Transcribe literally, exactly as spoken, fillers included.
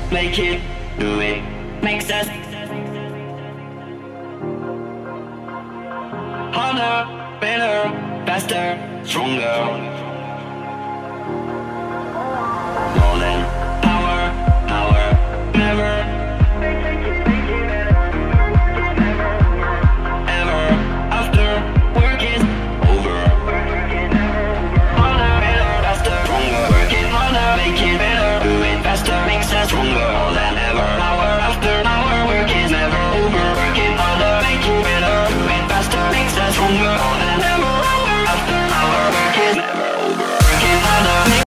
make it, do it, makes us harder, better, faster, stronger.